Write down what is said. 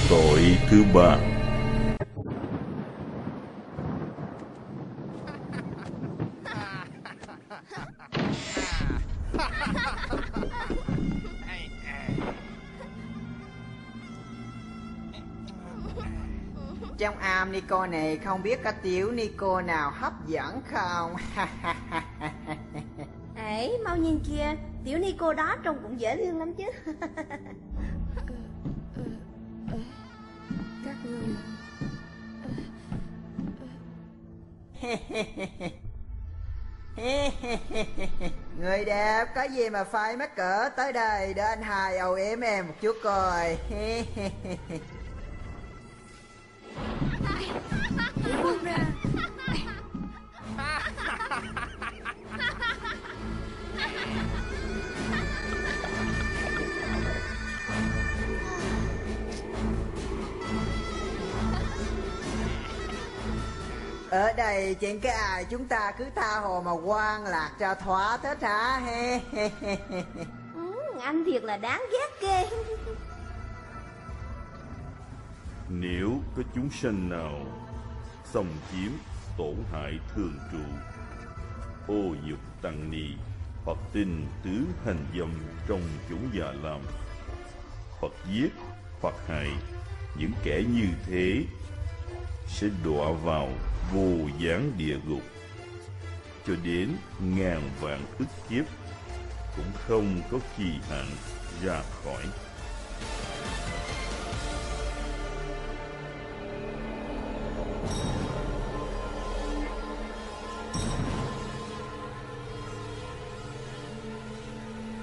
Tội thứ ba. Trong am Nico này không biết có tiểu Nico nào hấp dẫn không? Ấy, mau nhìn kìa, tiểu Nico đó trông cũng dễ thương lắm chứ. Các người Người đẹp, có gì mà phải mắc cỡ, tới đây để anh hai âu yếm em một chút coi. buông ra. Ở đây chuyện cái ai chúng ta cứ tha hồ mà quan lạc cho thỏa thích hả? Anh thiệt là đáng ghét ghê. Nếu có chúng sanh nào xâm chiếm, tổn hại thường trụ, ô nhục tăng ni, hoặc tin tứ hành dâm trong chốn già lam, hoặc giết, hoặc hại những kẻ như thế, sẽ đọa vào vô gián địa ngục cho đến ngàn vạn ức kiếp, cũng không có kỳ hạn ra khỏi.